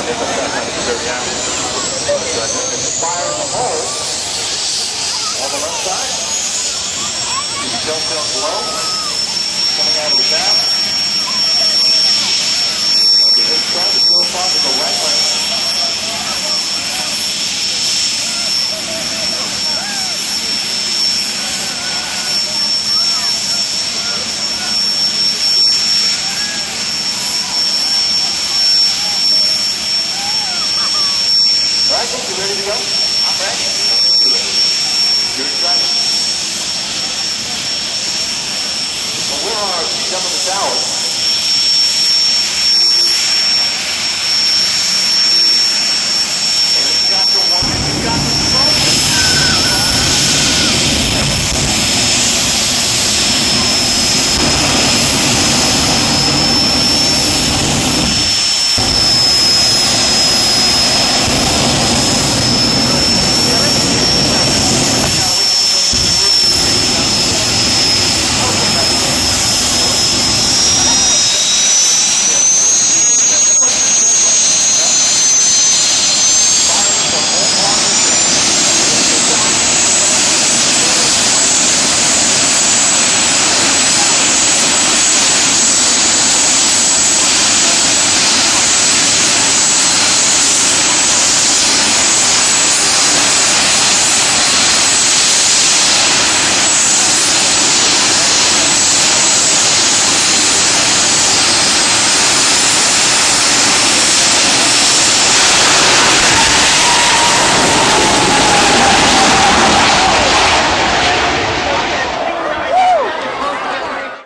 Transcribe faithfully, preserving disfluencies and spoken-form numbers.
get the shot on the thirty out. Fire in the hole on the left side. The Telltale Glow coming out of the gap. Under his front, it's still far to the right lane. All right, you ready to go?